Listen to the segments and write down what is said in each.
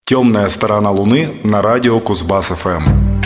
Темная сторона Луны на радио Кузбасс-ФМ.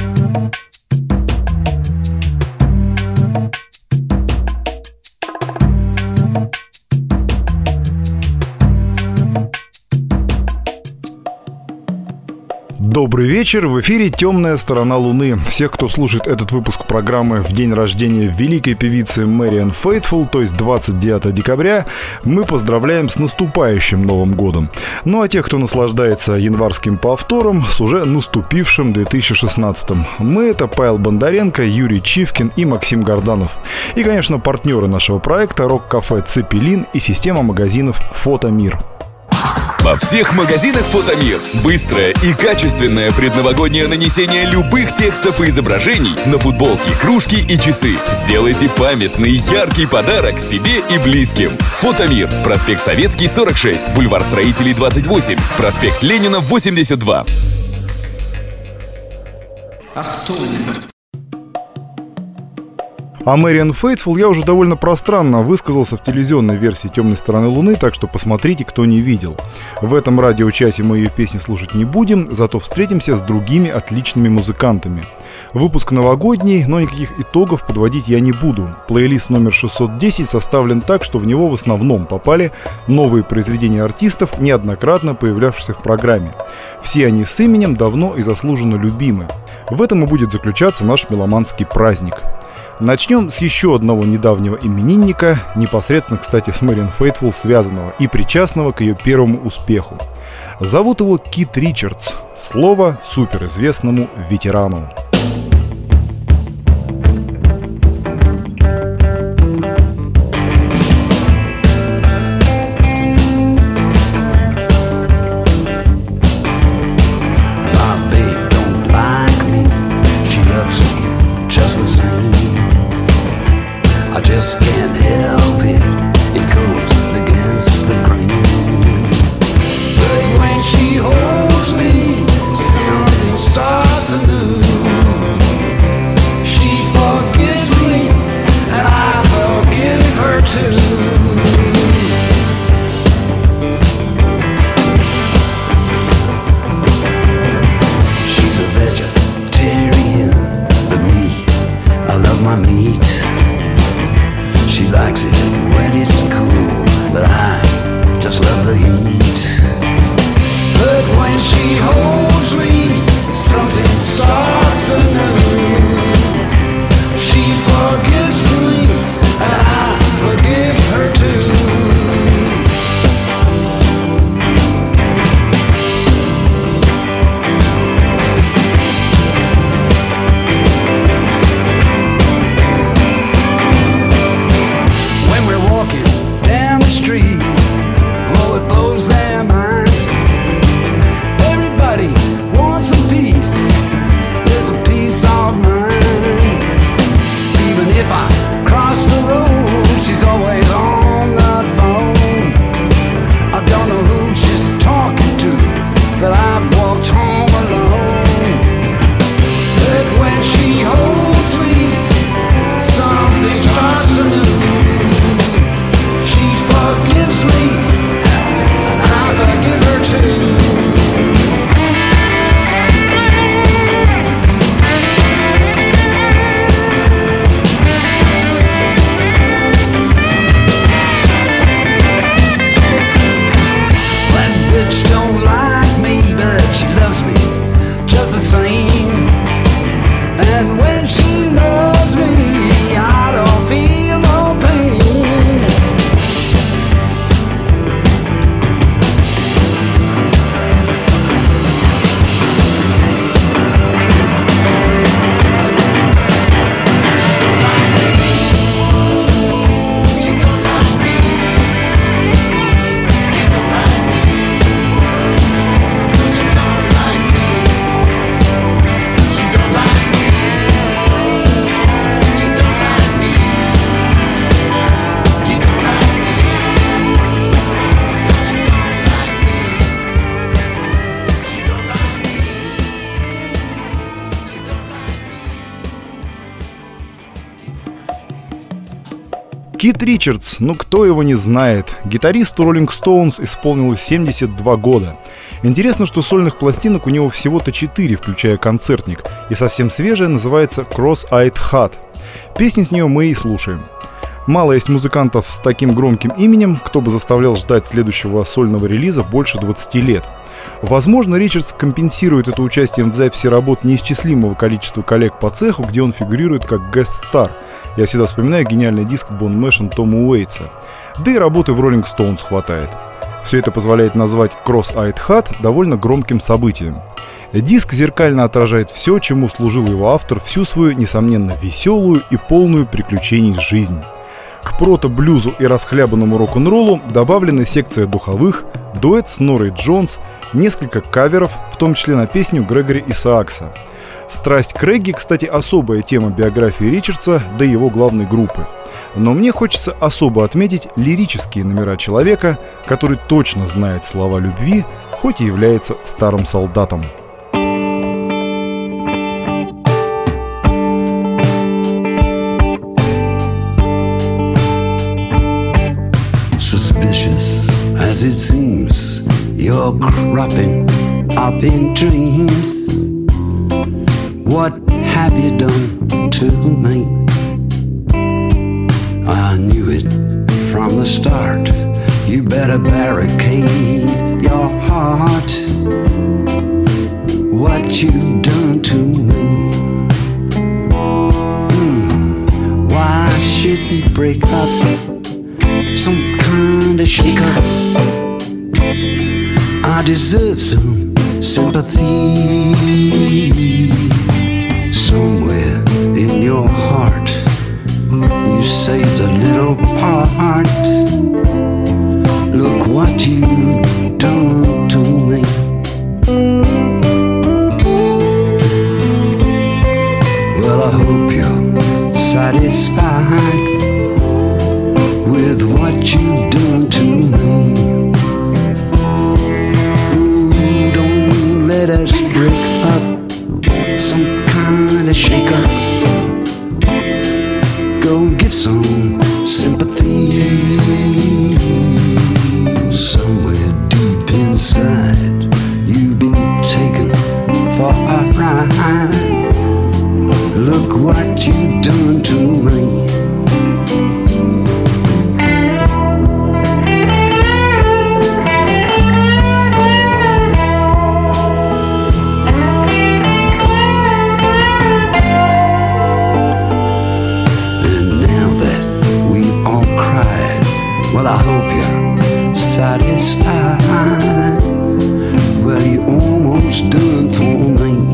Добрый вечер, в эфире «Темная сторона Луны». Всех, кто слушает этот выпуск программы в день рождения великой певицы Marianne Faithfull, то есть 29 декабря, мы поздравляем с наступающим Новым годом. Ну а тех, кто наслаждается январским повтором, с уже наступившим 2016-м. Мы — это Павел Бондаренко, Юрий Чивкин и Максим Горданов. И, конечно, партнеры нашего проекта — рок-кафе «Цепелин» и система магазинов «Фотомир». Во всех магазинах «Фотомир» быстрое и качественное предновогоднее нанесение любых текстов и изображений на футболки, кружки и часы. Сделайте памятный, яркий подарок себе и близким. «Фотомир». Проспект Советский, 46. Бульвар Строителей, 28. Проспект Ленина, 82. О Marianne Faithfull я уже довольно пространно высказался в телевизионной версии «Темной стороны Луны», так что посмотрите, кто не видел. В этом радиочасе мы ее песни слушать не будем, зато встретимся с другими отличными музыкантами. Выпуск новогодний, но никаких итогов подводить я не буду. Плейлист номер 610 составлен так, что в него в основном попали новые произведения артистов, неоднократно появлявшихся в программе. Все они с именем давно и заслуженно любимы. В этом и будет заключаться наш меломанский праздник. Начнем с еще одного недавнего именинника, непосредственно, кстати, с Marianne Faithfull связанного и причастного к ее первому успеху. Зовут его Кит Ричардс. Слово суперизвестному ветерану. Everybody Кит Ричардс, ну кто его не знает. Гитаристу Rolling Stones исполнилось 72 года. Интересно, что сольных пластинок у него всего-то 4, включая концертник, и совсем свежая называется «Cross-Eyed Hat». Песни с нее мы и слушаем. Мало есть музыкантов с таким громким именем, кто бы заставлял ждать следующего сольного релиза больше 20 лет. Возможно, Ричардс компенсирует это участием в записи работ неисчислимого количества коллег по цеху, где он фигурирует как гест-стар. Я всегда вспоминаю гениальный диск Bon Machine Тома Уэйтса. Да и работы в Rolling Stones хватает. Все это позволяет назвать Cross-Eyed Hat довольно громким событием. Диск зеркально отражает все, чему служил его автор всю свою, несомненно, веселую и полную приключений жизнь. К прото-блюзу и расхлябанному рок-н-роллу добавлена секция духовых, дуэт с Норой Джонс, несколько каверов, в том числе на песню Грегори Исаакса. Страсть к регги, кстати, особая тема биографии Ричардса, да и его главной группы. Но мне хочется особо отметить лирические номера человека, который точно знает слова любви, хоть и является старым солдатом. Suspicious as it seems, you're cropping up in dreams. What have you done to me? I knew it from the start. You better barricade your heart. What you've done to me. Why should we break up? Some kind of shake up. I deserve some sympathy. Somewhere in your heart you saved a little part. Look what you've done to me. Well, I hope you're satisfied with what you've done to me. Ooh, don't let us break up. Some kind of shake up. Go give some sympathy. Somewhere deep inside you've been taken for a ride. Look what you've done to me. Well, I hope you're satisfied. Well, you almost done for me.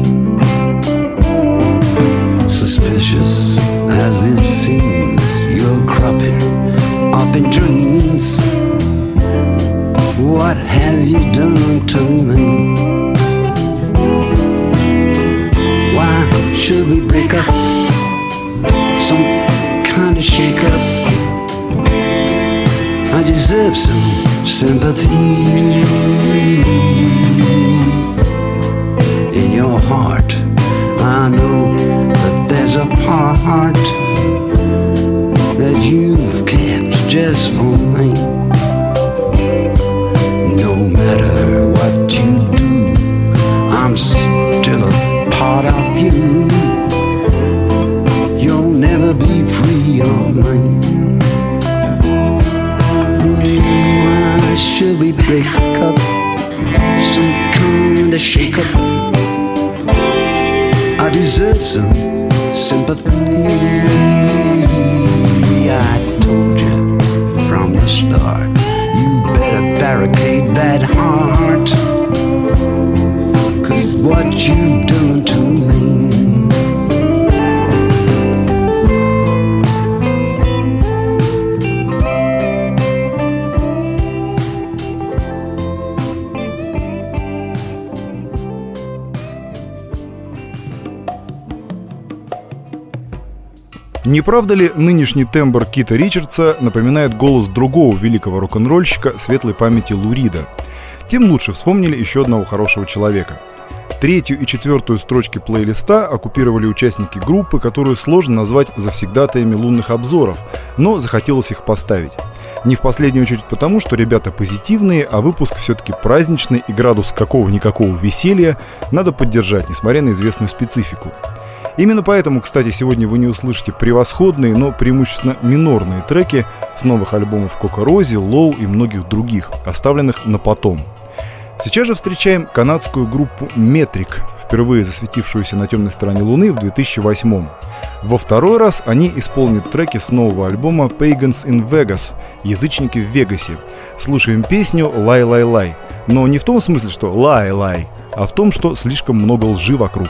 Suspicious as it seems, you're cropping up in dreams. What have you done to me? Why should we break up? Some kind of shake up. I deserve some sympathy. In your heart, I know that there's a part that you've kept just for me. No matter what you do, I'm still a part of you. You'll never be free of me. Why should we break up? Some kind of shake up. I deserve some sympathy. I told you from the start, you better barricade that heart. 'Cause what you've done to me. Не правда ли нынешний тембр Кита Ричардса напоминает голос другого великого рок-н-ролльщика светлой памяти Лу Рида? Тем лучше вспомнили еще одного хорошего человека. Третью и четвертую строчки плейлиста оккупировали участники группы, которую сложно назвать завсегдатаями лунных обзоров, но захотелось их поставить. Не в последнюю очередь потому, что ребята позитивные, а выпуск все-таки праздничный, и градус какого-никакого веселья надо поддержать, несмотря на известную специфику. Именно поэтому, кстати, сегодня вы не услышите превосходные, но преимущественно минорные треки с новых альбомов Кока Рози, Лоу и многих других, оставленных на потом. Сейчас же встречаем канадскую группу Metric, впервые засветившуюся на темной стороне Луны в 2008-м. Во второй раз они исполнят треки с нового альбома Pagans in Vegas – «Язычники в Вегасе». Слушаем песню «Лай-лай-лай». Но не в том смысле, что «лай-лай», а в том, что слишком много лжи вокруг.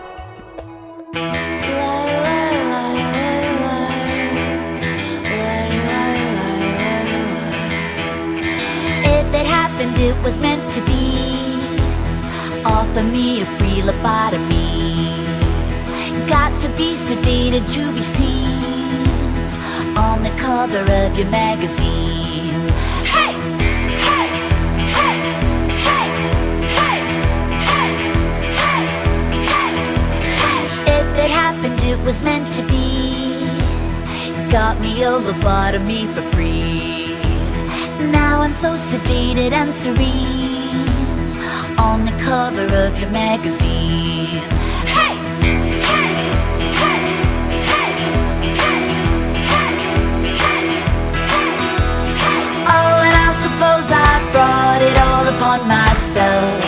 It was meant to be. Offer me a free lobotomy. Got to be sedated to be seen on the cover of your magazine. Hey, hey, hey, hey, hey, hey, hey, hey. If it happened, it was meant to be. Got me a lobotomy for free. Now I'm so sedated and serene on the cover of your magazine. Hey, hey, hey, hey, hey, hey, hey, hey. Oh, and I suppose I brought it all upon myself.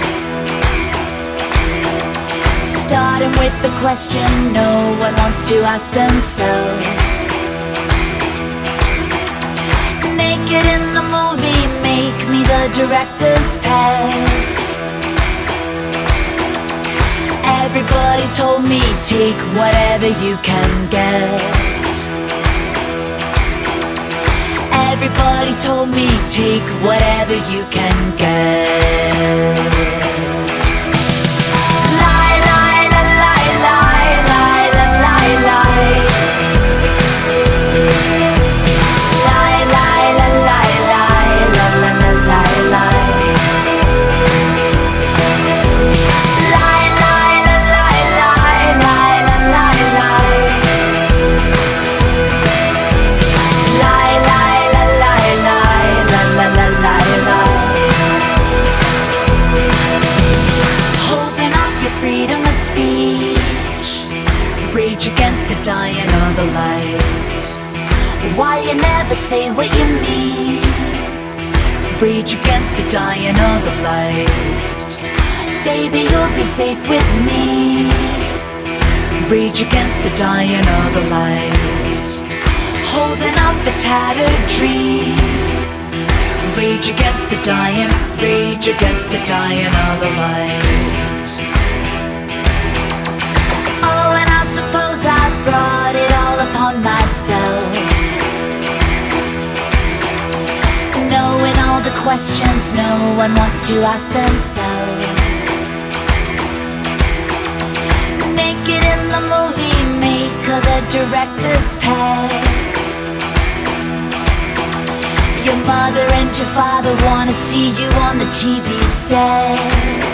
Starting with the question no one wants to ask themselves. Naked in the movie, make me the director's pet. Everybody told me take whatever you can get. Everybody told me take whatever you can get. Lie, lie, lie, lie, lie, lie, lie, lie. Dying of the light. Why you never say what you mean? Rage against the dying of the light. Baby, you'll be safe with me. Rage against the dying of the light. Holding up a tattered dream. Rage against the dying. Rage against the dying of the light. I brought it all upon myself. Knowing all the questions no one wants to ask themselves. Naked in the movie maker, the director's pet. Your mother and your father wanna see you on the TV set.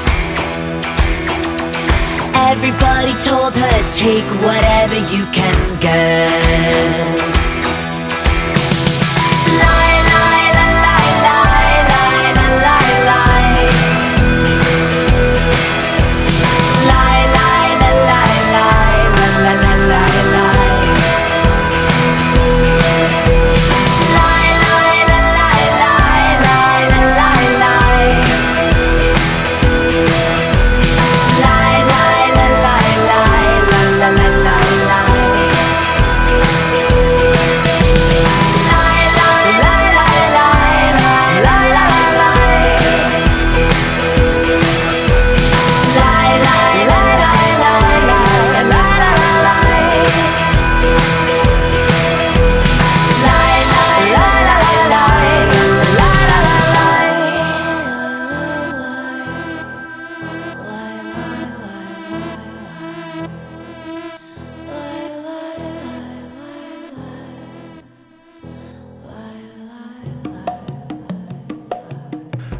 Everybody told her take whatever you can get. Lie, lie, lie, lie, lie, lie, lie, lie. Lie, lie, lie, lie, lie, lie, lie, lie, lie. Lie, lie, lie, lie, lie, lie, lie, lie. Lie, lie, lie, lie, lie, lie, lie, lie, lie.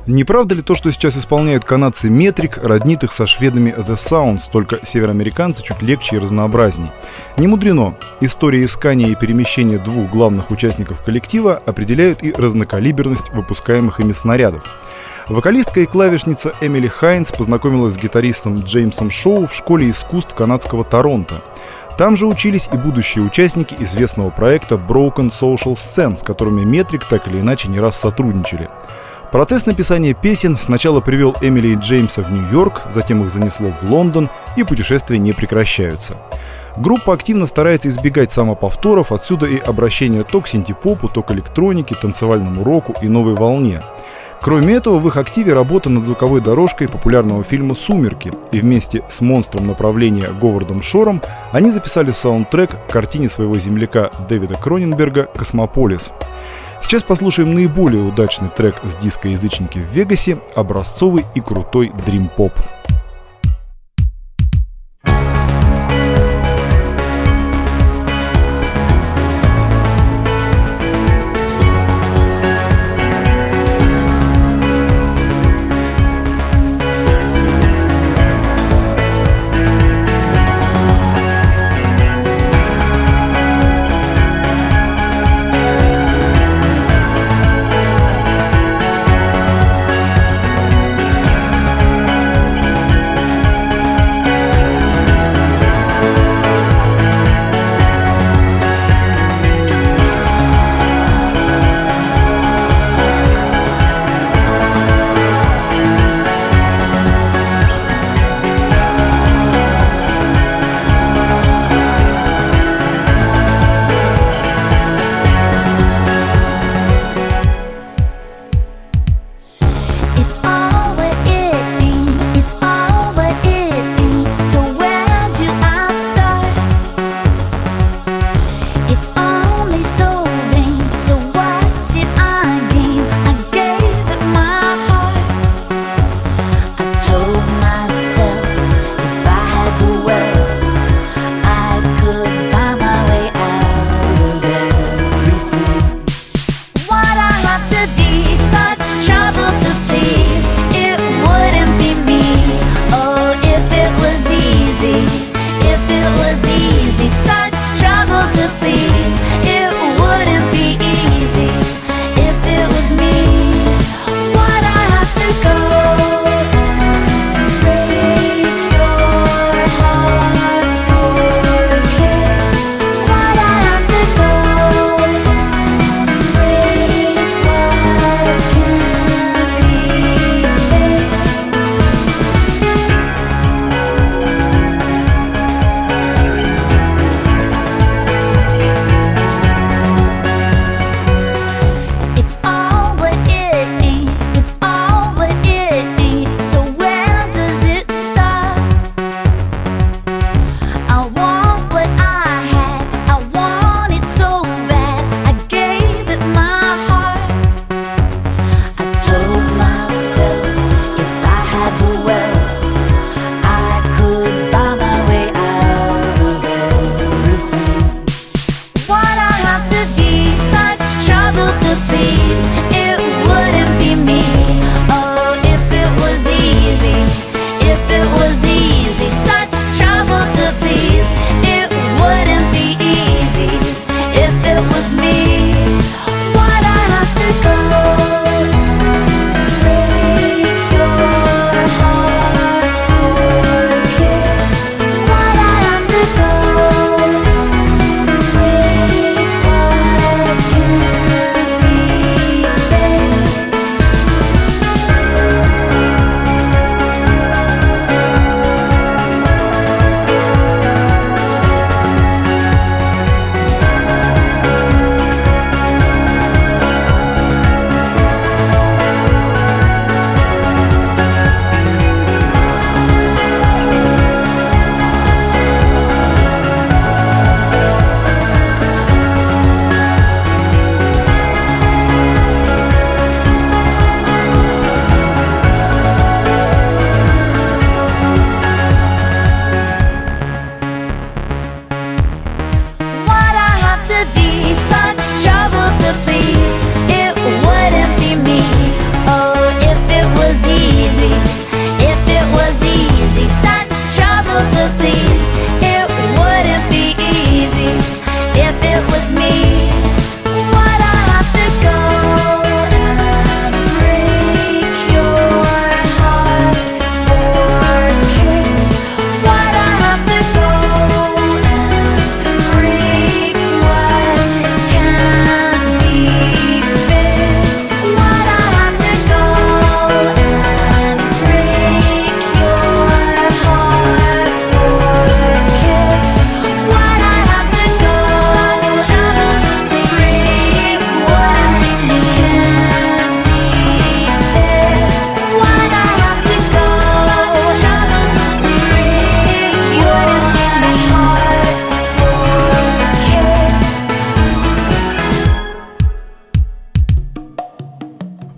Не правда ли то, что сейчас исполняют канадцы Metric, роднит их со шведами The Sounds, только североамериканцы чуть легче и разнообразней? Не мудрено. История искания и перемещения двух главных участников коллектива определяют и разнокалиберность выпускаемых ими снарядов. Вокалистка и клавишница Эмили Хайнс познакомилась с гитаристом Джеймсом Шоу в школе искусств канадского Торонто. Там же учились и будущие участники известного проекта Broken Social Scene, с которыми Metric так или иначе не раз сотрудничали. Процесс написания песен сначала привел Эмили и Джеймса в Нью-Йорк, затем их занесло в Лондон, и путешествия не прекращаются. Группа активно старается избегать самоповторов, отсюда и обращение то к синти-попу, то к электронике, танцевальному року и новой волне. Кроме этого, в их активе работа над звуковой дорожкой популярного фильма «Сумерки», и вместе с монстром направления Говардом Шором они записали саундтрек к картине своего земляка Дэвида Кроненберга «Космополис». Сейчас послушаем наиболее удачный трек с диска «Язычники в Вегасе», образцовый и крутой дрим-поп.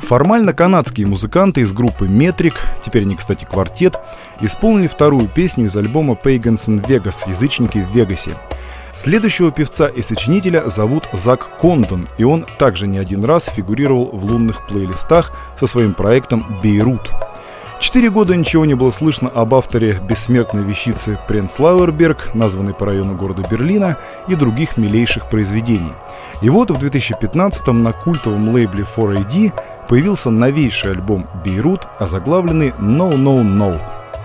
Формально канадские музыканты из группы Metric, теперь они, кстати, квартет, исполнили вторую песню из альбома Pagans in Vegas «Язычники в Вегасе». Следующего певца и сочинителя зовут Зак Кондон, и он также не один раз фигурировал в лунных плейлистах со своим проектом «Бейрут». 4 года ничего не было слышно об авторе бессмертной вещицы Пренцлауэрберг, названной по району города Берлина, и других милейших произведений. И вот в 2015-м на культовом лейбле 4AD появился новейший альбом «Бейрут», озаглавленный «No, No, No».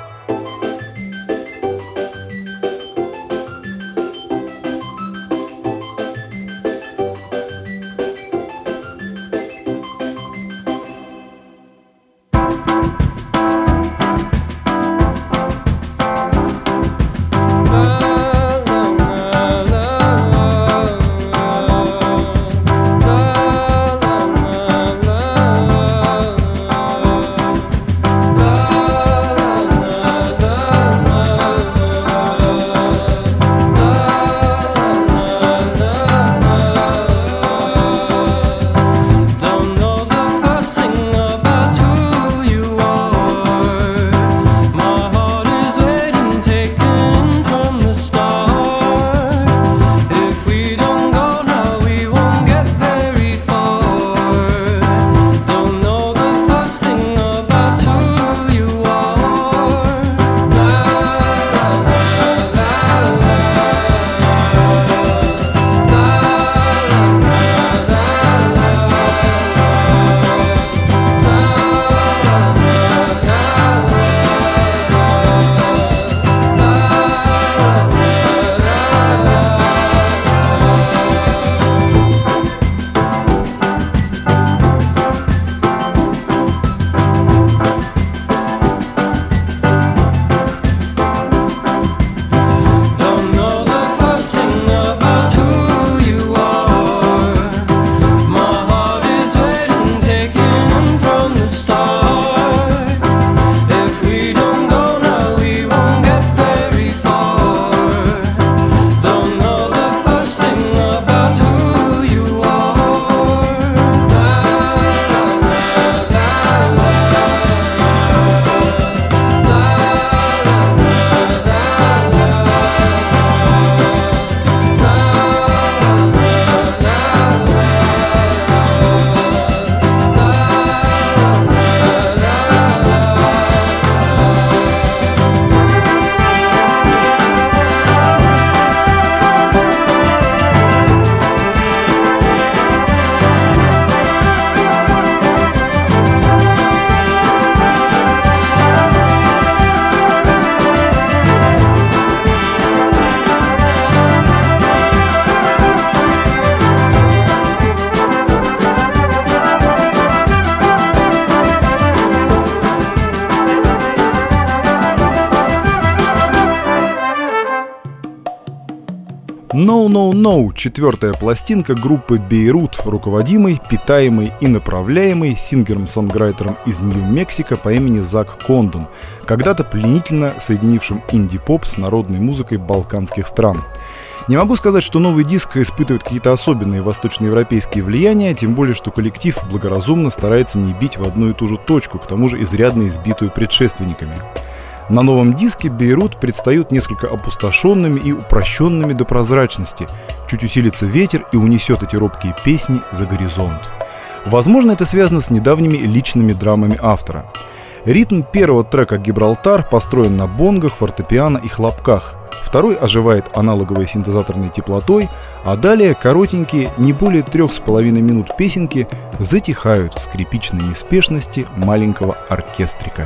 No, No, No – четвертая пластинка группы Бейрут, руководимой, питаемой и направляемой сингером-сонграйтером из Нью-Мексико по имени Зак Кондон, когда-то пленительно соединившим инди-поп с народной музыкой балканских стран. Не могу сказать, что новый диск испытывает какие-то особенные восточноевропейские влияния, тем более, что коллектив благоразумно старается не бить в одну и ту же точку, к тому же изрядно избитую предшественниками. На новом диске Бейрут предстают несколько опустошенными и упрощенными до прозрачности. Чуть усилится ветер и унесет эти робкие песни за горизонт. Возможно, это связано с недавними личными драмами автора. Ритм первого трека «Гибралтар» построен на бонгах, фортепиано и хлопках. Второй оживает аналоговой синтезаторной теплотой, а далее коротенькие, не более 3,5 минут песенки затихают в скрипичной неспешности маленького оркестрика.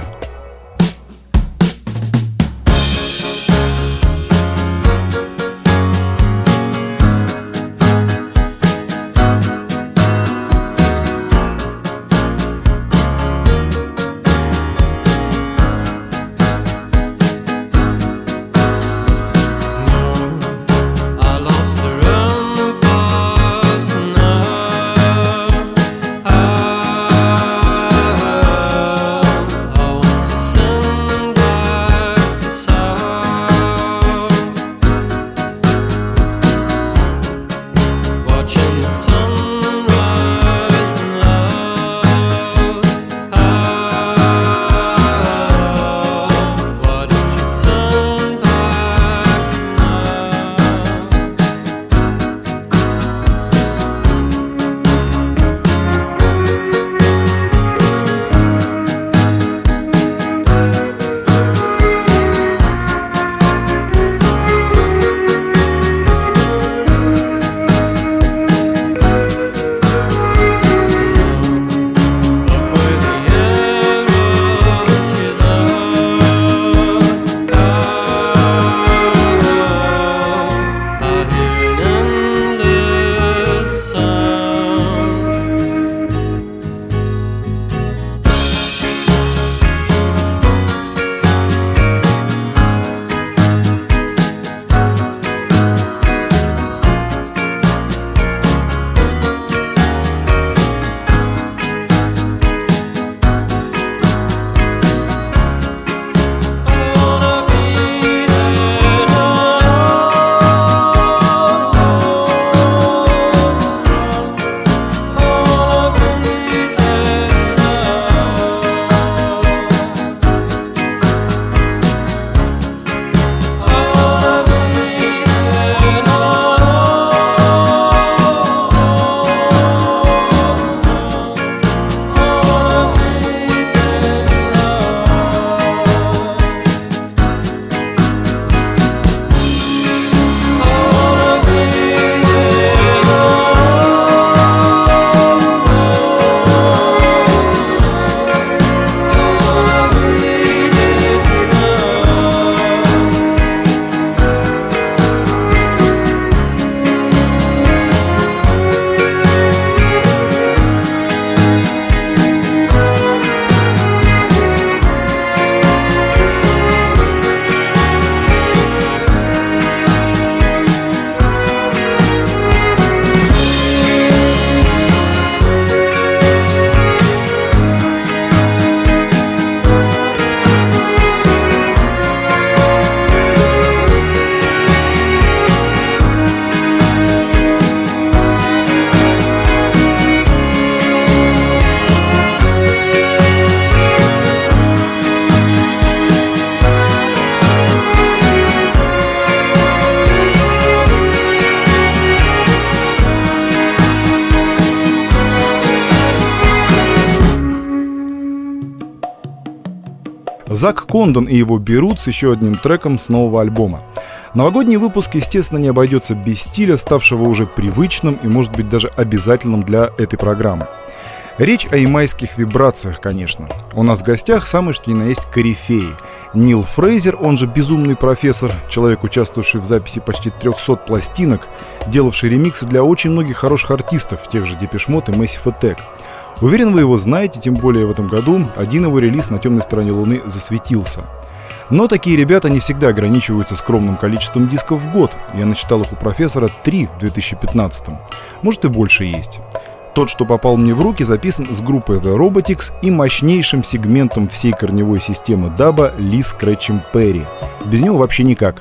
Зак Кондон и его «Берут» с еще одним треком с нового альбома. Новогодний выпуск, естественно, не обойдется без стиля, ставшего уже привычным и, может быть, даже обязательным для этой программы. Речь о ямайских вибрациях, конечно. У нас в гостях самый что ни на есть корифей. Нил Фрейзер, он же «Безумный профессор», человек, участвовавший в записи почти 300 пластинок, делавший ремиксы для очень многих хороших артистов, тех же Depeche Mode и Massive Attack. Уверен, вы его знаете, тем более в этом году один его релиз «На темной стороне Луны» засветился. Но такие ребята не всегда ограничиваются скромным количеством дисков в год. Я насчитал их у профессора 3 в 2015-м. Может и больше есть. Тот, что попал мне в руки, записан с группой The Robotics и мощнейшим сегментом всей корневой системы даба Ли Скретчем Перри. Без него вообще никак.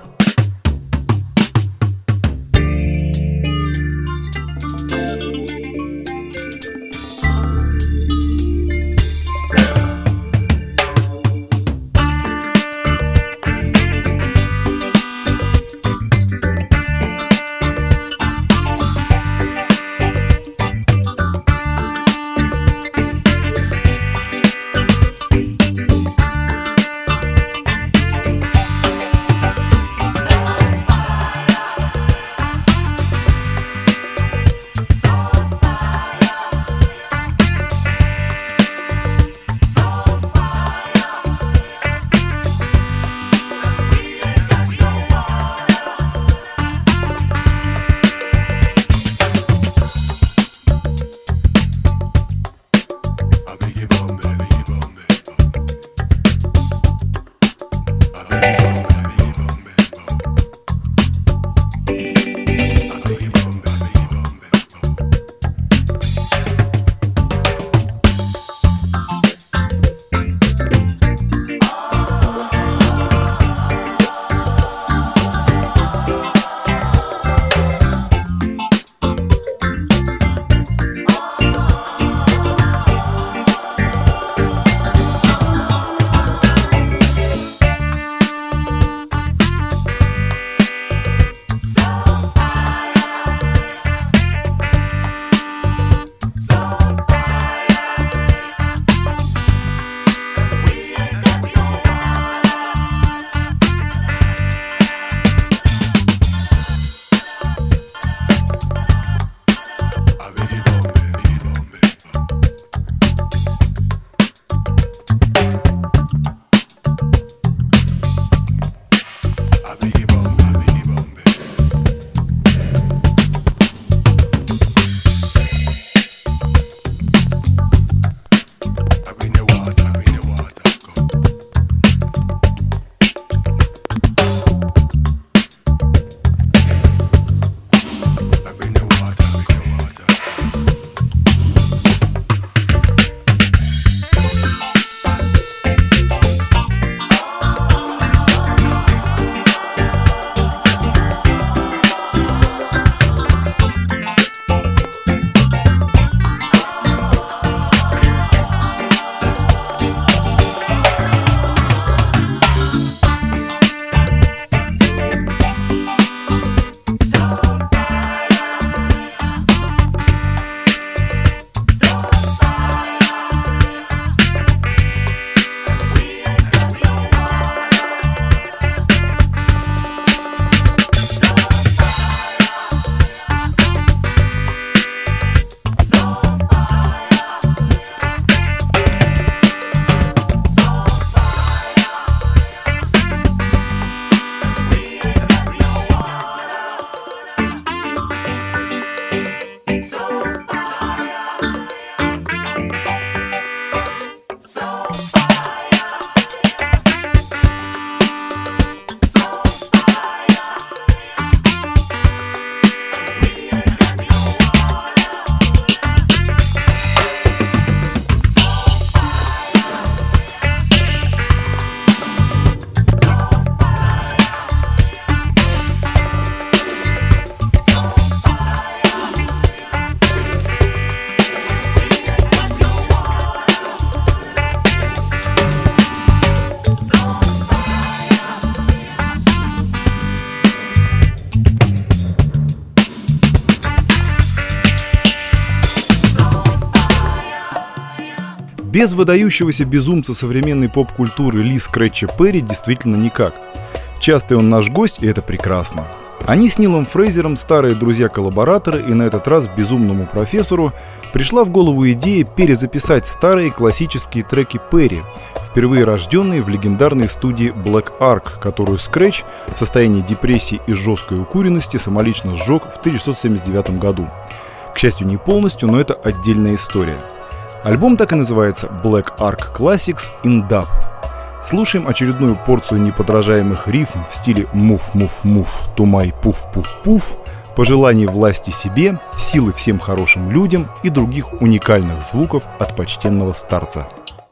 Без выдающегося безумца современной поп-культуры Ли Скретча Перри действительно никак. Частый он наш гость, и это прекрасно. Они с Нилом Фрейзером старые друзья-коллабораторы, и на этот раз безумному профессору пришла в голову идея перезаписать старые классические треки Перри, впервые рожденные в легендарной студии Black Ark, которую Скретч в состоянии депрессии и жесткой укуренности самолично сжег в 1979 году. К счастью, не полностью, но это отдельная история. Альбом так и называется Black Ark Classics in Dub. Слушаем очередную порцию неподражаемых рифм в стиле «Move-move-move, to my puff-puff-puff», пожеланий власти себе, силы всем хорошим людям и других уникальных звуков от почтенного старца.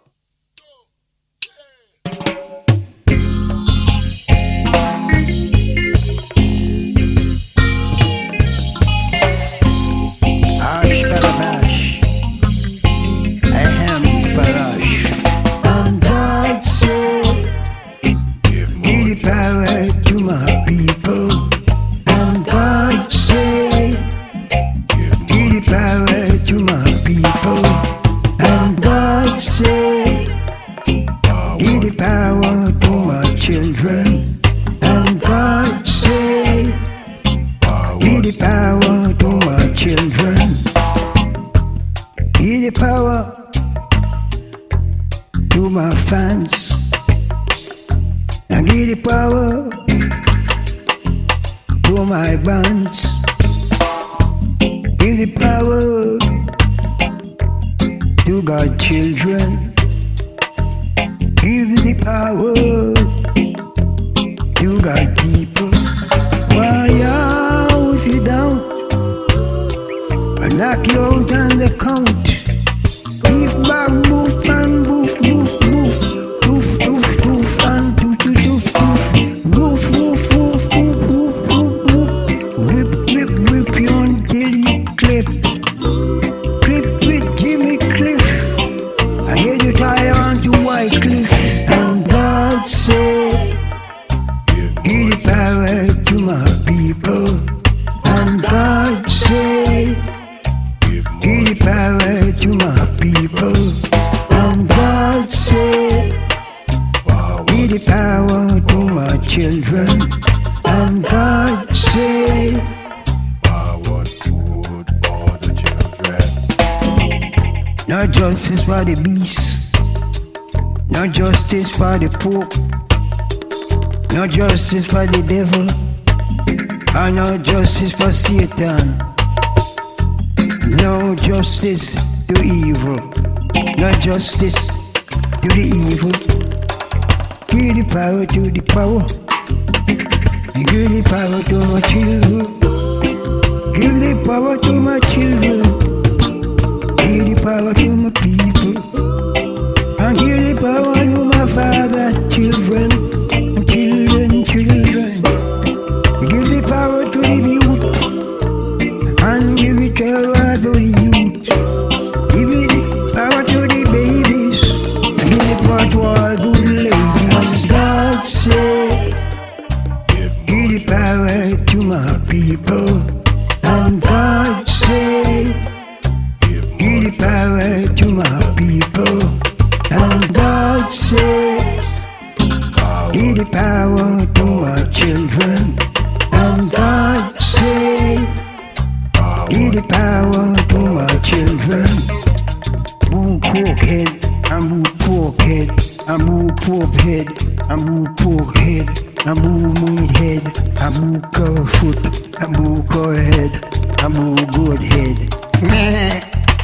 No justice for the beast, no justice for the pope, no justice for the devil, and no justice for Satan. No justice to evil, no justice to the evil. Give the power to the power, give the power to my children, give the power to my children. Give the power to my people, and give the power to my father's children, children. Give the power to the youth, and give the power to the youth. Give the power to the babies, and give the power to all good ladies. God said, give the power to my people, and God said, give the power to my people, and God said, give the power to my children, and God said, give the power to my children. Boo pork head, and boo pork head, and boo pork head, and boo pork head, and boo meat head, and boo cow foot, and boo cow head, and boo goat head. Meh.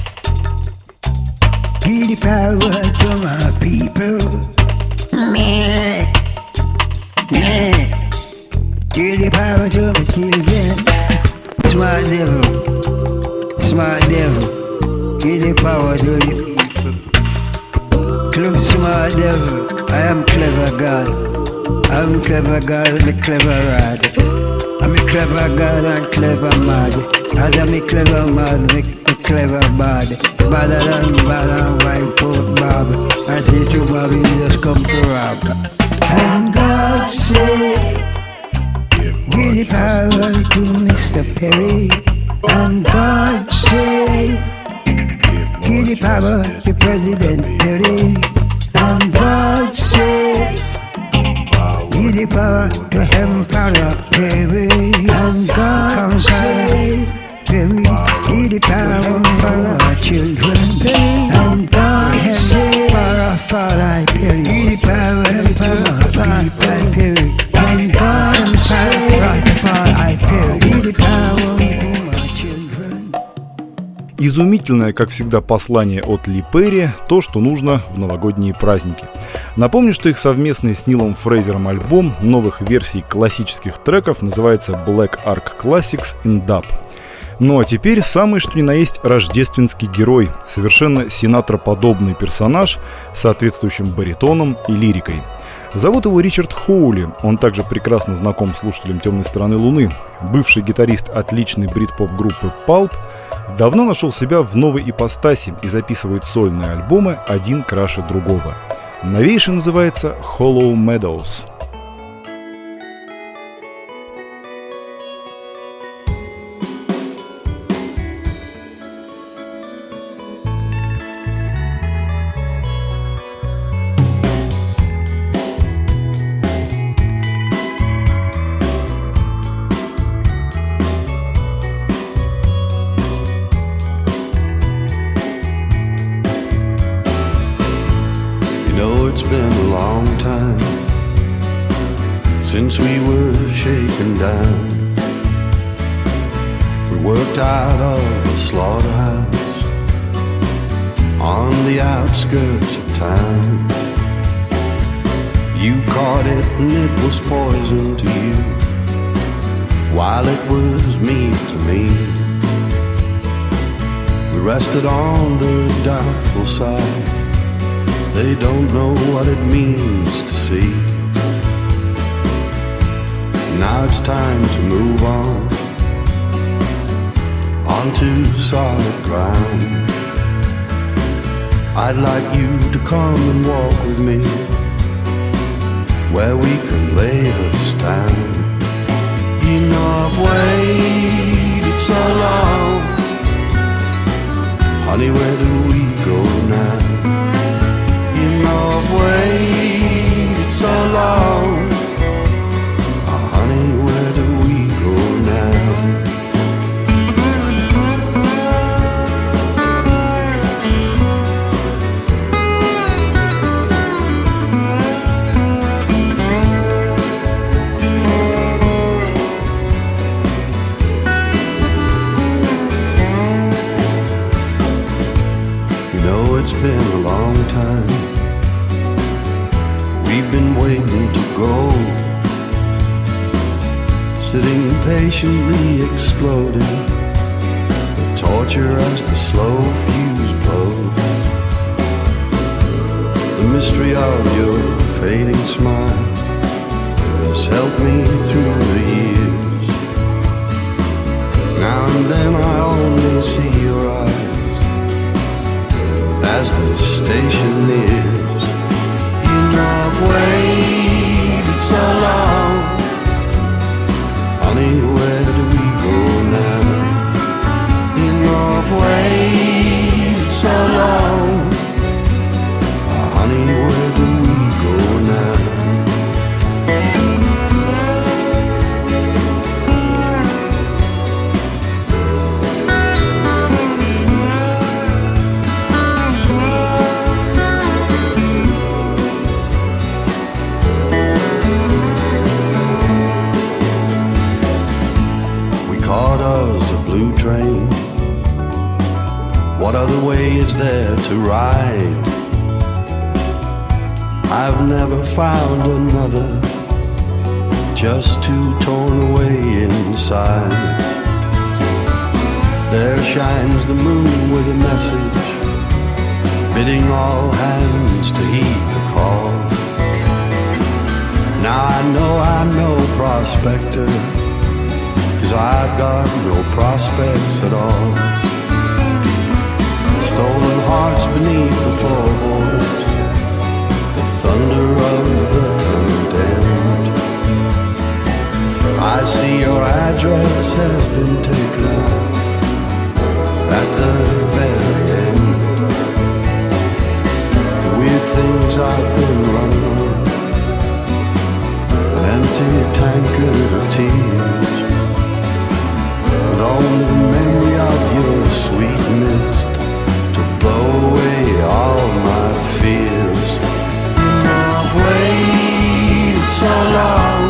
Give the power to my people. Meh. Meh. Give the power to my children. Smart devil. Smart devil. Give the power to the people. Club smart devil. I am clever God. I'm clever God, I'm a clever rod. I'm a clever God and clever mad. As I'm a clever mad, I'm a clever bad. Badder than bad and wipe out Bob. I say to Bobby, just come to rob. And God said, give the power to Mr. Perry. And God said, give the power to President Perry. And God said, give the power to Emperor Perry. And God said, Perry, give the power for our children. And God said, power for our Perry, give the power for our Perry. And God said, for our Perry, give the power to our children. Изумительное, как всегда, послание от Ли Перри, то, что нужно в новогодние праздники. Напомню, что их совместный с Нилом Фрейзером альбом новых версий классических треков называется Black Ark Classics in Dub. Ну а теперь самый что ни на есть рождественский герой, совершенно Синатра-подобный персонаж с соответствующим баритоном и лирикой. Зовут его Ричард Хоули, он также прекрасно знаком слушателям «Темной стороны Луны». Бывший гитарист отличной брит-поп-группы Pulp давно нашел себя в новой ипостаси и записывает сольные альбомы один краше другого. Новейший называется Hollow Meadows. It's been a long time since we were shaken down. We worked out of a slaughterhouse on the outskirts of town. You caught it and it was poison to you, while it was meat to me. We rested on the doubtful side. They don't know what it means to see. Now it's time to move onto solid ground. I'd like you to come and walk with me where we can lay us down. You know I've waited so long. Honey, where do we go now? I've waited so long. Oh, honey, where do we go now? You know it's been a long time. We've been waiting to go, sitting patiently exploding, the torture as the slow fuse blows. The mystery of your fading smile has helped me through the years. Now and then I only see your eyes as the station nears. I've waited so long. Honey, where do we go now? You know I've waited so long. Honey, where do we go now? Train. What other way is there to ride? I've never found another, just too torn away inside. There shines the moon with a message, bidding all hands to heed the call. Now I know I'm no prospector, 'cause I've got no prospects at all. Stolen hearts beneath the floorboards, the thunder of the condemned. I see your address has been taken out at the very end. I've been running, an empty tankard of tears, with only the memory of your sweet mist to blow away all my fears. You know I've waited so long,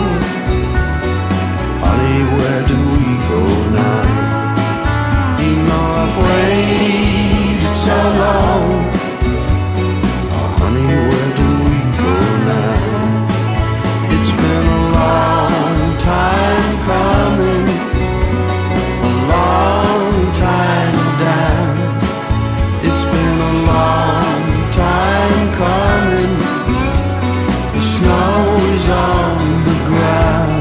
honey, where do we go now? You know I've waited so long, oh, honey, where do we go now? It's been a long time coming, a long time down. It's been a long time coming, the snow is on the ground.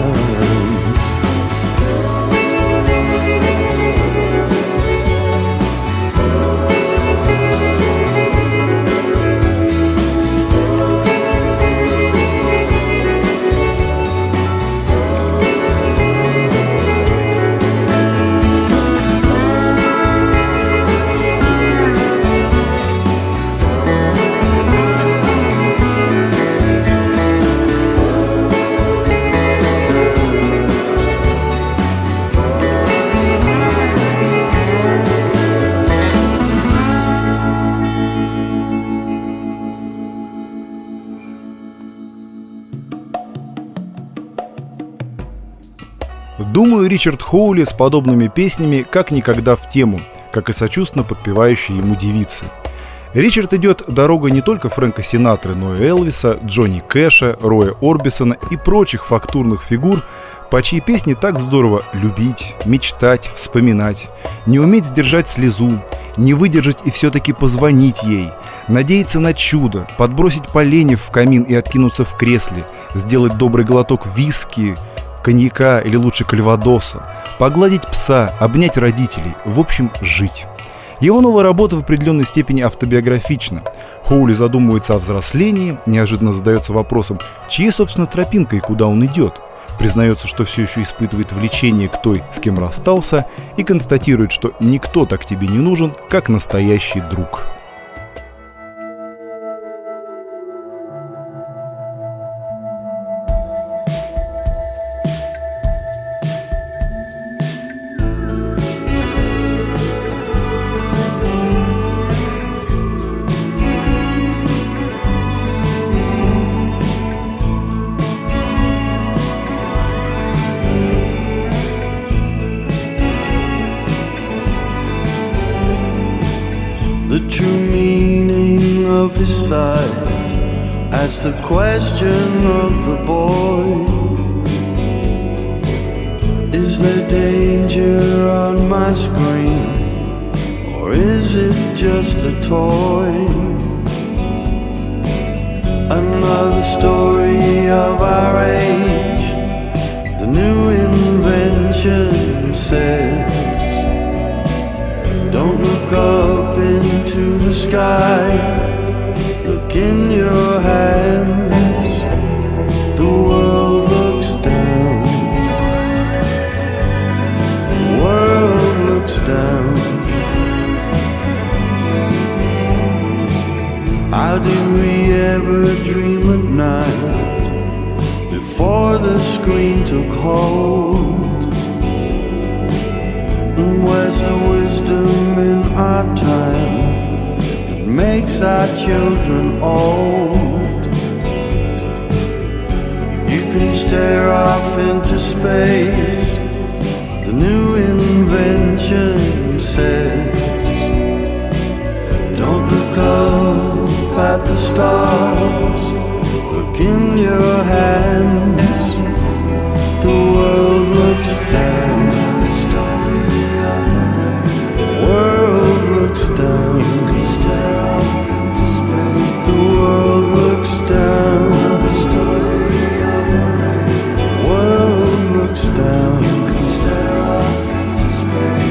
Думаю, Ричард Хоули с подобными песнями как никогда в тему, как и сочувственно подпевающие ему девицы. Ричард идет дорогой не только Фрэнка Синатры, но и Элвиса, Джонни Кэша, Роя Орбисона и прочих фактурных фигур, по чьи песни так здорово любить, мечтать, вспоминать, не уметь сдержать слезу, не выдержать и все-таки позвонить ей, надеяться на чудо, подбросить поленьев в камин и откинуться в кресле, сделать добрый глоток виски, коньяка или лучше кальвадоса, погладить пса, обнять родителей, в общем, жить. Его новая работа в определенной степени автобиографична. Хоули задумывается о взрослении, неожиданно задается вопросом, чьей, собственно, тропинкой и куда он идет. Признается, что все еще испытывает влечение к той, с кем расстался, и констатирует, что никто так тебе не нужен, как настоящий друг. The true meaning of his sight, ask the question of the boy. Is there danger on my screen, or is it just a toy? Another story of our age, the new invention says, don't look up into the sky, look in your hands. The world looks down, the world looks down. How did we ever dream at night before the screen took hold? And where's the wisdom in our time that makes our children old? You can stare off into space, the new invention says. Don't look up at the stars, look in your hands. The world looks down, the world looks down. You can stare off into space. The world looks down, the world looks down. You can stare off into space.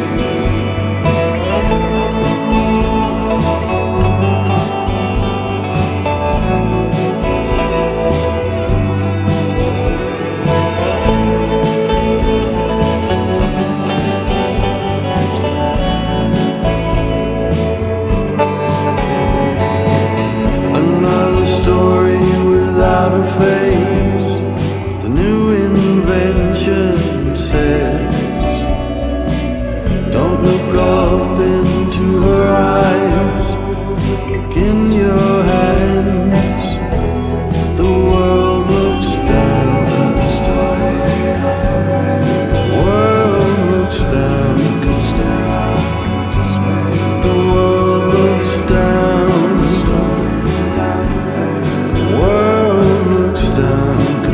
princess. Don't look up into her eyes. Look in your hands. The world looks down. The world looks down. The world looks down. The world looks down.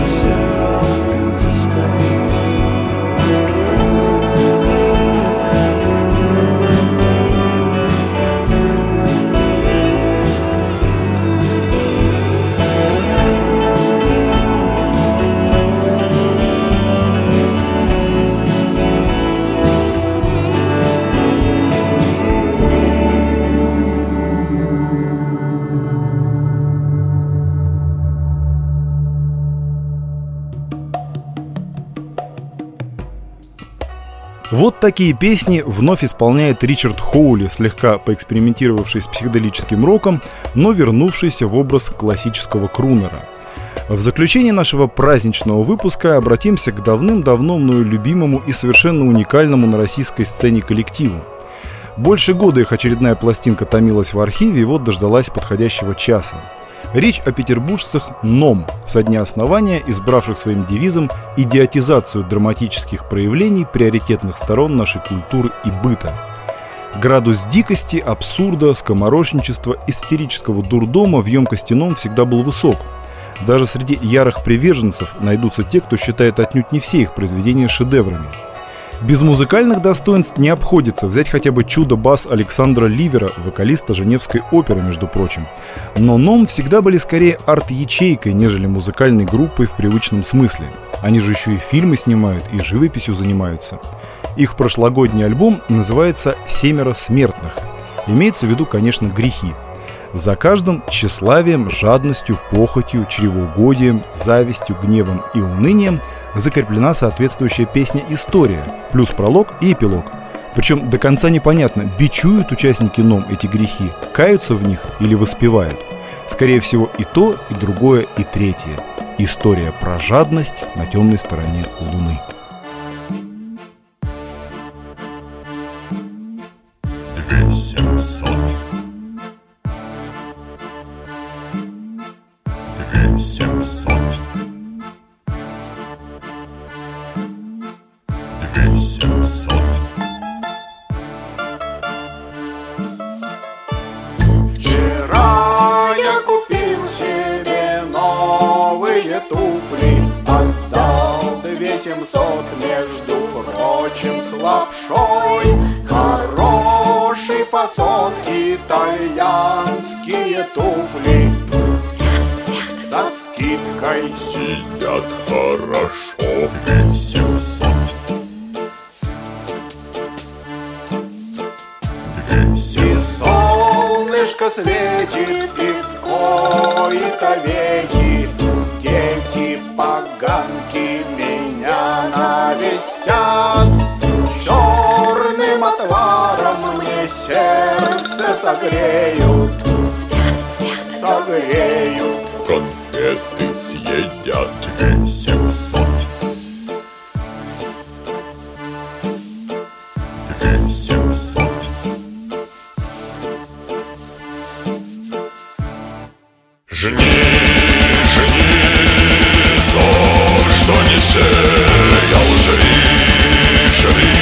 Вот такие песни вновь исполняет Ричард Хоули, слегка поэкспериментировавший с психоделическим роком, но вернувшийся в образ классического крунера. В заключение нашего праздничного выпуска обратимся к давным-давно мною любимому и совершенно уникальному на российской сцене коллективу. Больше года их очередная пластинка томилась в архиве и вот дождалась подходящего часа. Речь о петербуржцах «НОМ», со дня основания избравших своим девизом идиотизацию драматических проявлений приоритетных сторон нашей культуры и быта. Градус дикости, абсурда, скоморошничества, истерического дурдома в емкости «НОМ» всегда был высок. Даже среди ярых приверженцев найдутся те, кто считает отнюдь не все их произведения шедеврами. Без музыкальных достоинств не обходится, взять хотя бы чудо-бас Александра Ливера, вокалиста Женевской оперы, между прочим. Но «НОМ» всегда были скорее арт-ячейкой, нежели музыкальной группой в привычном смысле. Они же еще и фильмы снимают, и живописью занимаются. Их прошлогодний альбом называется «Семеро смертных». Имеется в виду, конечно, грехи. За каждым тщеславием, жадностью, похотью, чревоугодием, завистью, гневом и унынием закреплена соответствующая песня «История», плюс пролог и эпилог. Причем до конца непонятно, бичуют участники НОМ эти грехи, каются в них или воспевают. Скорее всего, и то, и другое, и третье. История про жадность на темной стороне Луны. Вчера я купил себе новые туфли, отдал 2700, между прочим, с лапшой. Хороший фасон, итальянские туфли. Свят, свят, За скидкой Сидят хорошо, 2700. и солнышко светит, и в кои-то веки дети поганки меня навестят. Черным отваром мне сердце согреют, свят, свят, согреют. Конфеты съедят 2700. 2700. Жени, жени то, что не сеял, жри, жри,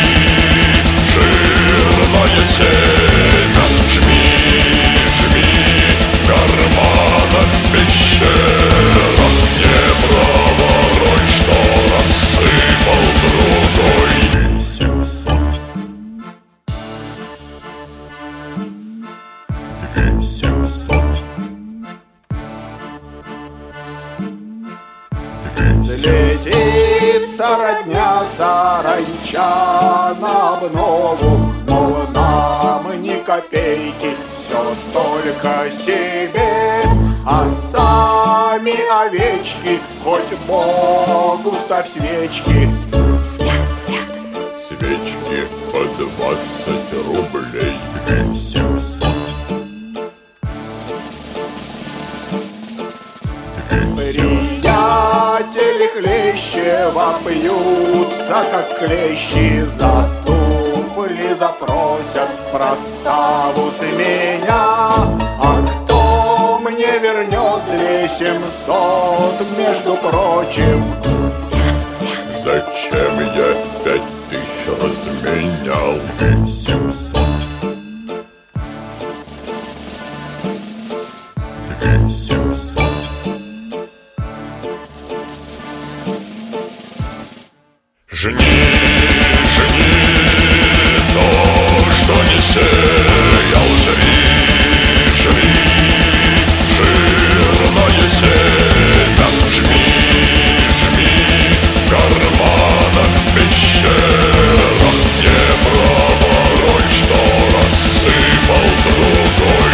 жирное семя, жми, жми в карманах пещерах, не проворой, что рассыпал другой. 2700. 2700. Слетится родня саранча на обнову, мол, нам ни копейки, все только себе, а сами овечки, хоть Богу ставь свечки. свят, свят, Свечки по 20 рублей, 2700. Приятели хлещево пьются, как клещи за туфли запросят проставу с меня. А кто мне вернет 2700, между прочим? Свят. Зачем я 5000 разменял 700? 700. Жени, жени то, что не сеял, жри, жри, жирное семя, жми, жми, в карманах, пещерах, не проворой, что рассыпал другой.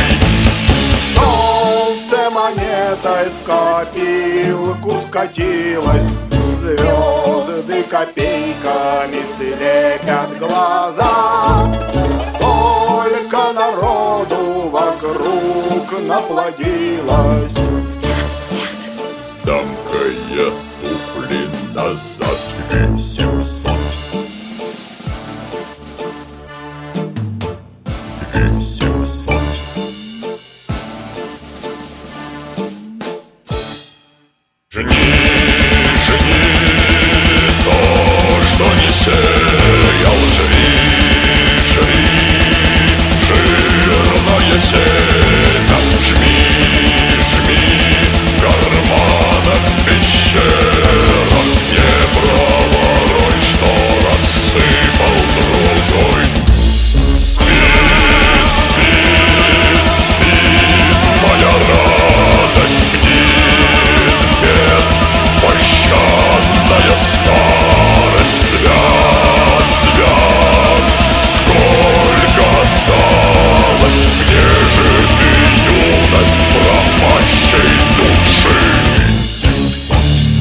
Солнце монетой в копилку скатилось, звезды копейками слепят глаза. Столько народу вокруг наплодилось. Свят, свят. Сдам-ка я туфли назад 700. 700. Жени, жени то, что не сеял, жри, жри, жирное семя, жми, жми, в карманах, пещерах, не проворой, что рассыпал другой. Спит, спит, спит моя радость, бдит беспощадная старость. Свят, свят, сколько осталось, где же ты, юность пропащей души? 700.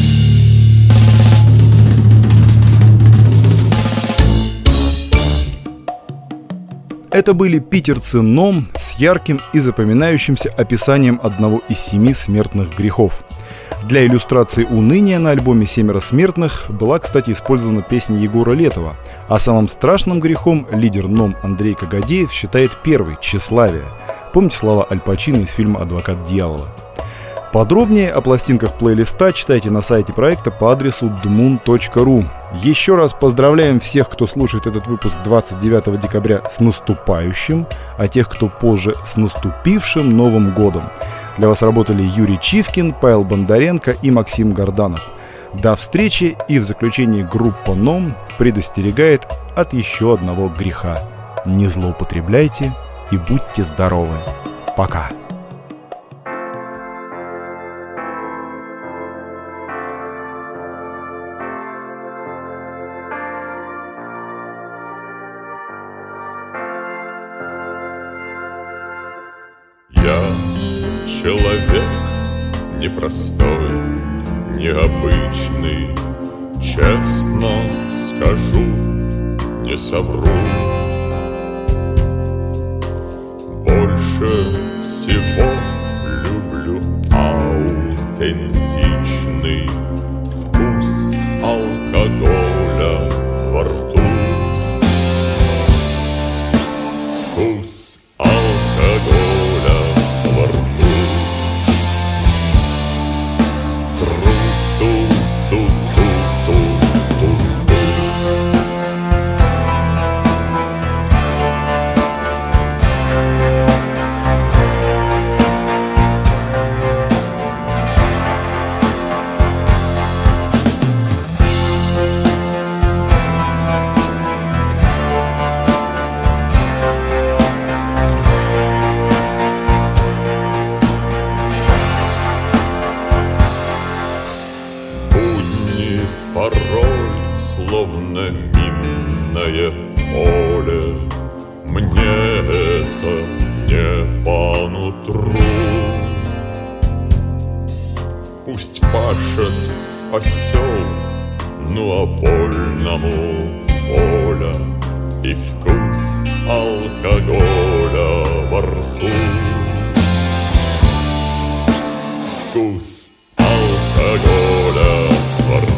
Это были питерцы «Ном» с ярким и запоминающимся описанием одного из 7 смертных грехов. Для иллюстрации уныния на альбоме «Семеро смертных» была, кстати, использована песня Егора Летова, а самым страшным грехом лидер «Ном» Андрей Кагадеев считает первый – тщеславие. Помните слова Аль Пачино из фильма «Адвокат дьявола»? Подробнее о пластинках плейлиста читайте на сайте проекта по адресу dmoon.ru. Еще раз поздравляем всех, кто слушает этот выпуск 29 декабря с наступающим, а тех, кто позже, с наступившим Новым годом. Для вас работали Юрий Чивкин, Павел Бондаренко и Максим Горданов. До встречи, и в заключении группа «Ном» предостерегает от еще одного греха. Не злоупотребляйте и будьте здоровы. Пока. Я человек непростой, необычный, честно скажу, не совру. Больше всего люблю аутентичный вкус алкоголя во рту. Вкус алкоголя во рту. Тру-ту-ту-ту-ту-ту. Порой, словно минное поле, мне это не по нутру. Пусть пашет осел, ну а вольному воля и вкус алкоголя во рту. Вкус алкоголя во рту.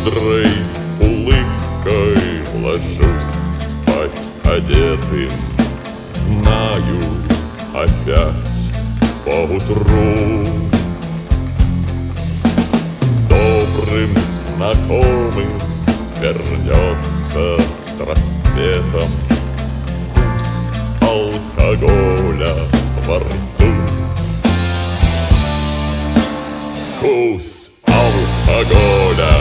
бодрой улыбкой ложусь спать одетым. Знаю, опять поутру добрым знакомым вернется с рассветом вкус алкоголя во рту. Вкус алкоголя.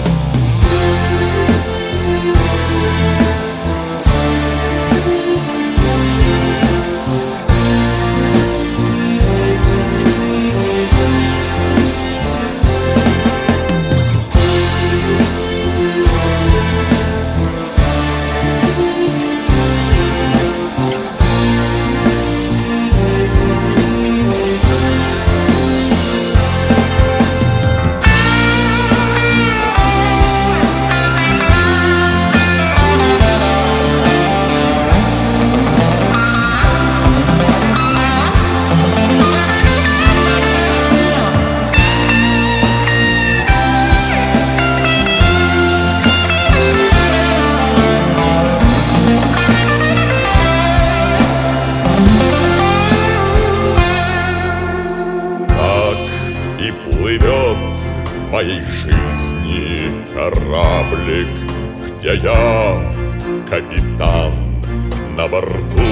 В моей жизни кораблик, где я капитан на борту.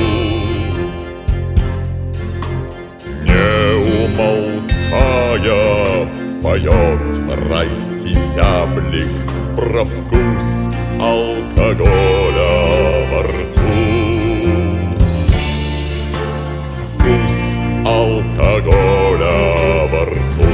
Не умолкая поет райский зяблик про вкус алкоголя во рту. Вкус алкоголя во рту.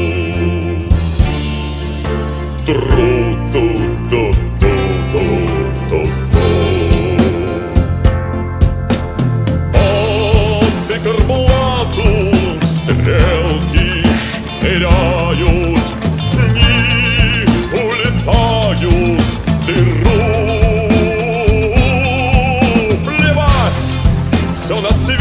По циферблату стрелки шныряют, дни улетают в дыру. Плевать, все на свете